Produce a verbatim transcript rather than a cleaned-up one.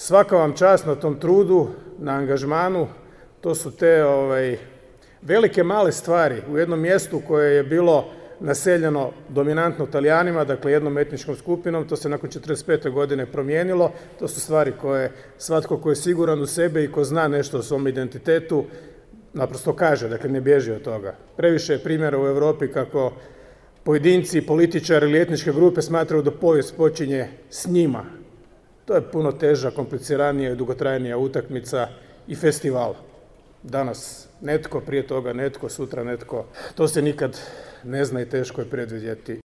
svaka vam čast na tom trudu, na angažmanu. To su te ovaj, velike male stvari u jednom mjestu koje je bilo naseljeno dominantno Talijanima, dakle jednom etničkom skupinom. To se nakon četrdeset pete godine promijenilo. To su stvari koje svatko ko je siguran u sebe i ko zna nešto o svom identitetu naprosto kaže, dakle ne bježi od toga. Previše je primjera u Europi kako pojedinci, političari ili etničke grupe smatraju da povijest počinje s njima. To je puno teža, kompliciranija i dugotrajnija utakmica i festival. Danas netko, prije toga netko, sutra netko. To se nikad ne zna i teško je predvidjeti.